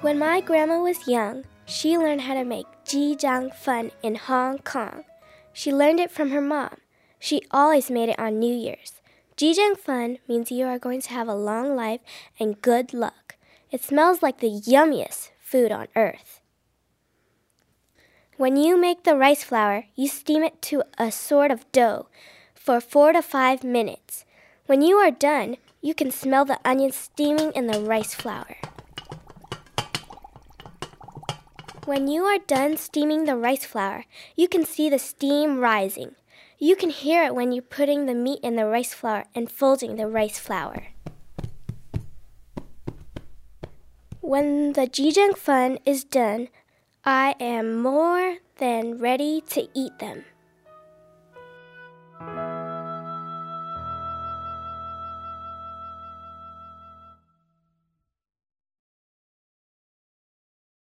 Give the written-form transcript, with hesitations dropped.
When my grandma was young, she learned how to make jjijiang fun in Hong Kong. She learned it from her mom. She always made it on New Year's. Jjijiang fun means you are going to have a long life and good luck. It smells like the yummiest food on earth. When you make the rice flour, you steam it to a sort of dough for 4 to 5 minutes. When you are done, you can smell the onions steaming in the rice flour. When you are done steaming the rice flour, you can see the steam rising. You can hear it when you're putting the meat in the rice flour and folding the rice flour. When the jjijiang fun is done, I am more than ready to eat them.